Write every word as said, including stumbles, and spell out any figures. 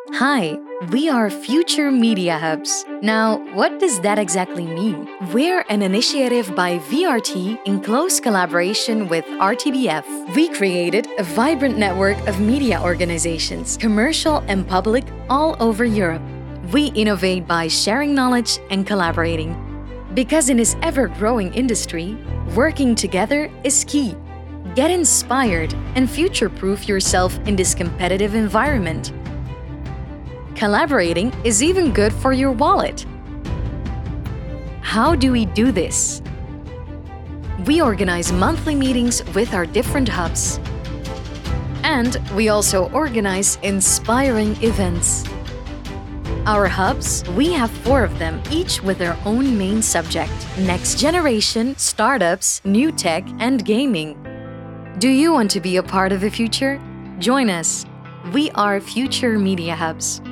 Hi, we are Future Media Hubs. Now, what does that exactly mean? We're an initiative by V R T in close collaboration with R T B F. We created a vibrant network of media organizations, commercial and public, all over Europe. We innovate by sharing knowledge and collaborating. Because in this ever-growing industry, working together is key. Get inspired and future-proof yourself in this competitive environment. Collaborating is even good for your wallet. How do we do this? We organize monthly meetings with our different hubs. And we also organize inspiring events. Our hubs, we have four of them, each with their own main subject: next generation, startups, new tech, and gaming. Do you want to be a part of the future? Join us. We are Future Media Hubs.